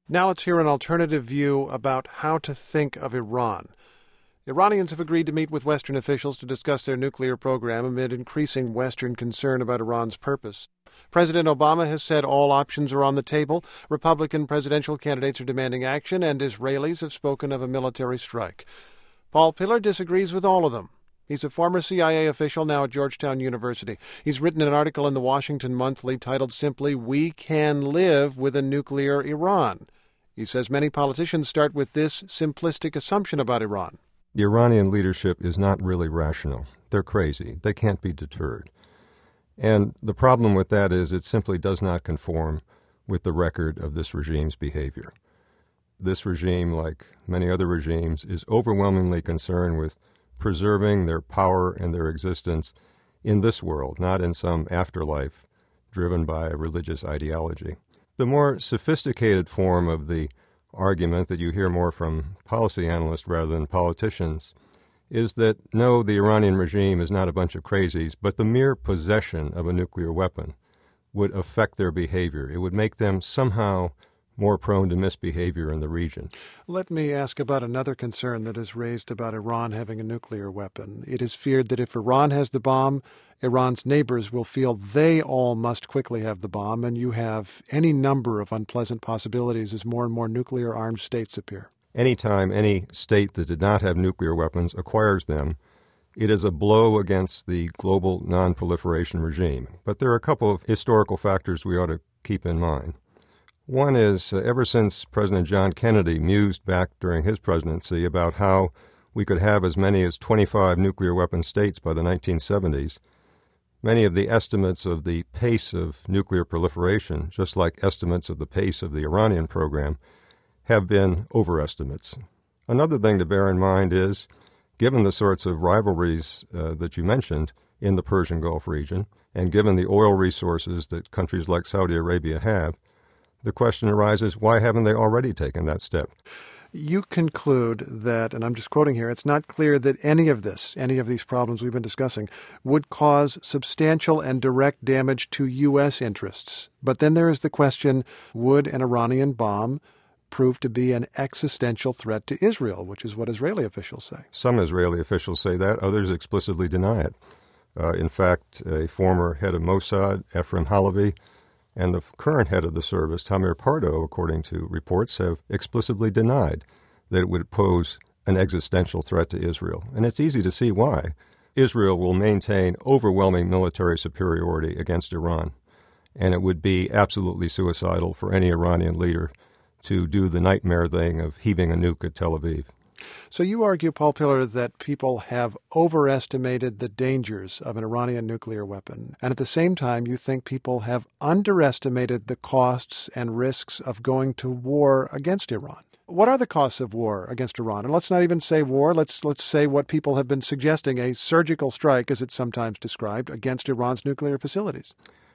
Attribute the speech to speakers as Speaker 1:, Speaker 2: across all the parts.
Speaker 1: Now let's hear an alternative view about how to think of Iran. Iranians have agreed to meet with Western officials to discuss their nuclear program amid increasing Western concern about Iran's purpose. President Obama has said all options are on the table. Republican presidential candidates are demanding action, and Israelis have spoken of a military strike. Paul Pillar disagrees with all of them. He's a former CIA official now at Georgetown University. He's written an article in the Washington Monthly titled simply, "We Can Live with a Nuclear Iran." He says many politicians start with this simplistic assumption about Iran.
Speaker 2: The Iranian leadership is not really rational. They're crazy. They can't be deterred. And the problem with that is it simply does not conform with the record of this regime's behavior. This regime, like many other regimes, is overwhelmingly concerned with preserving their power and their existence in this world, not in some afterlife driven by a religious ideology. The more sophisticated form of the argument that you hear more from policy analysts rather than politicians is that, no, the Iranian regime is not a bunch of crazies, but the mere possession of a nuclear weapon would affect their behavior. It would make them somehow more prone to misbehavior in the region.
Speaker 1: Let me ask about another concern that is raised about Iran having a nuclear weapon. It is feared that if Iran has the bomb, Iran's neighbors will feel they all must quickly have the bomb, and you have any number of unpleasant possibilities as more and more nuclear-armed states appear.
Speaker 2: Anytime any state that did not have nuclear weapons acquires them, it is a blow against the global non-proliferation regime. But there are a couple of historical factors we ought to keep in mind. One is, ever since President John Kennedy mused back during his presidency about how we could have as many as 25 nuclear weapon states by the 1970s, many of the estimates of the pace of nuclear proliferation, just like estimates of the pace of the Iranian program, have been overestimates. Another thing to bear in mind is, given the sorts of rivalries that you mentioned in the Persian Gulf region, and given the oil resources that countries like Saudi Arabia have, the question arises, why haven't they already taken that step?
Speaker 1: You conclude that, and I'm just quoting here, it's not clear that any of these problems we've been discussing, would cause substantial and direct damage to U.S. interests. But then there is the question, would an Iranian bomb prove to be an existential threat to Israel, which is what Israeli officials say?
Speaker 2: Some Israeli officials say that. Others explicitly deny it. In fact, a former head of Mossad, Ephraim Halevi, and the current head of the service, Tamir Pardo, according to reports, have explicitly denied that it would pose an existential threat to Israel. And it's easy to see why. Israel will maintain overwhelming military superiority against Iran, and it would be absolutely suicidal for any Iranian leader to do the nightmare thing of heaving a nuke at Tel Aviv.
Speaker 1: So you argue, Paul Pillar, that people have overestimated the dangers of an Iranian nuclear weapon, and at the same time you think people have underestimated the costs and risks of going to war against Iran. What are the costs of war against Iran? And let's not even say war. Let's say what people have been suggesting, a surgical strike, as it's sometimes described, against Iran's nuclear facilities.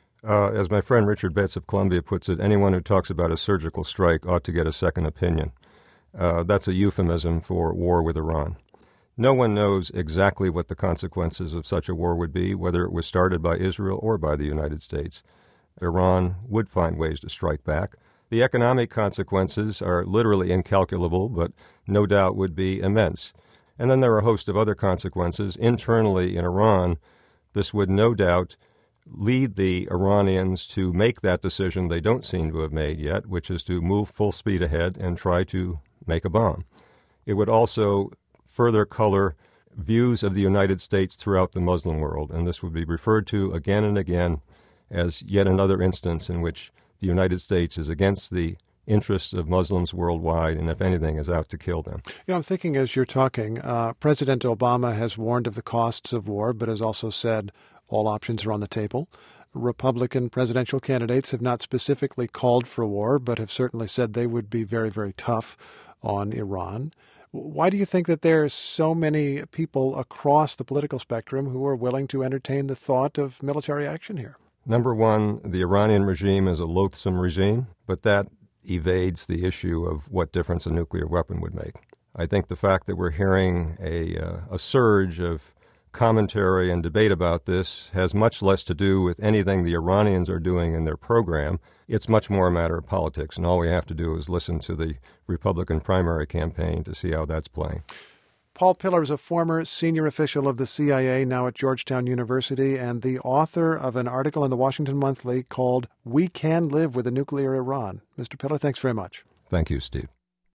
Speaker 2: As my friend Richard Betts of Columbia puts it, anyone who talks about a surgical strike ought to get a second opinion. That's a euphemism for war with Iran. No one knows exactly what the consequences of such a war would be, whether it was started by Israel or by the United States. Iran would find ways to strike back. The economic consequences are literally incalculable, but no doubt would be immense. And then there are a host of other consequences. Internally in Iran, this would no doubt lead the Iranians to make that decision they don't seem to have made yet, which is to move full speed ahead and try to make a bomb. It would also further color views of the United States throughout the Muslim world, and this would be referred to again and again as yet another instance in which the United States is against the interests of Muslims worldwide, and if anything, is out to kill them.
Speaker 1: I'm thinking as you're talking, President Obama has warned of the costs of war, but has also said all options are on the table. Republican presidential candidates have not specifically called for war, but have certainly said they would be very, very tough on Iran. Why do you think that there are so many people across the political spectrum who are willing to entertain the thought of military action here?
Speaker 2: Number one, the Iranian regime is a loathsome regime, but that evades the issue of what difference a nuclear weapon would make. I think the fact that we're hearing a surge of commentary and debate about this has much less to do with anything the Iranians are doing in their program. It's much more a matter of politics, and all we have to do is listen to the Republican primary campaign to see how that's playing.
Speaker 1: Paul Pillar is a former senior official of the CIA, now at Georgetown University, and the author of an article in the Washington Monthly called "We Can Live with a Nuclear Iran." Mr. Pillar, thanks very much.
Speaker 2: Thank you, Steve.